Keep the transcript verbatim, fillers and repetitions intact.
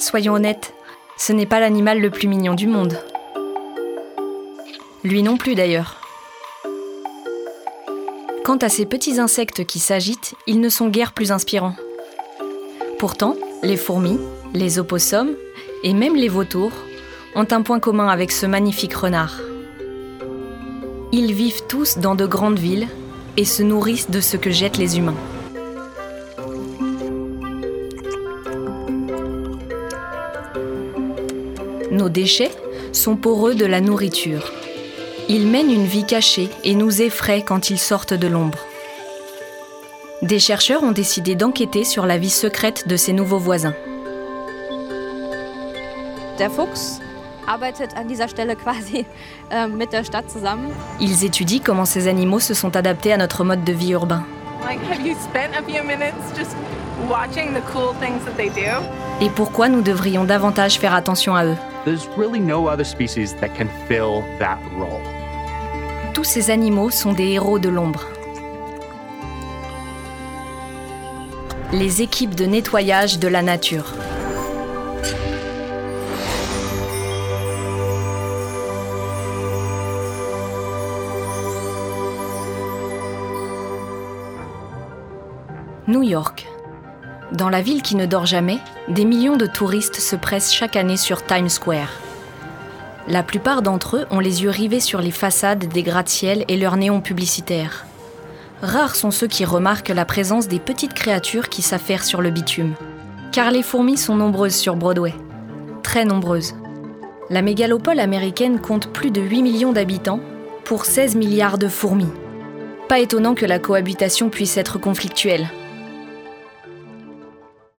Soyons honnêtes, ce n'est pas l'animal le plus mignon du monde. Lui non plus d'ailleurs. Quant à ces petits insectes qui s'agitent, ils ne sont guère plus inspirants. Pourtant, les fourmis, les opossums et même les vautours ont un point commun avec ce magnifique renard. Ils vivent tous dans de grandes villes et se nourrissent de ce que jettent les humains. Nos déchets sont pour eux de la nourriture. Ils mènent une vie cachée et nous effraient quand ils sortent de l'ombre. Des chercheurs ont décidé d'enquêter sur la vie secrète de ces nouveaux voisins. Der Fuchs arbeitet an dieser Stelle quasi äh, mit der Stadt zusammen. Ils étudient comment ces animaux se sont adaptés à notre mode de vie urbain. Like, have you spent a few minutes just watching the cool things that they do? Et pourquoi nous devrions davantage faire attention à eux? There's really no other species that can fill that role. Tous ces animaux sont des héros de l'ombre. Les équipes de nettoyage de la nature. New York. Dans la ville qui ne dort jamais, des millions de touristes se pressent chaque année sur Times Square. La plupart d'entre eux ont les yeux rivés sur les façades des gratte-ciel et leurs néons publicitaires. Rares sont ceux qui remarquent la présence des petites créatures qui s'affairent sur le bitume. Car les fourmis sont nombreuses sur Broadway. Très nombreuses. La mégalopole américaine compte plus de huit millions d'habitants pour seize milliards de fourmis. Pas étonnant que la cohabitation puisse être conflictuelle.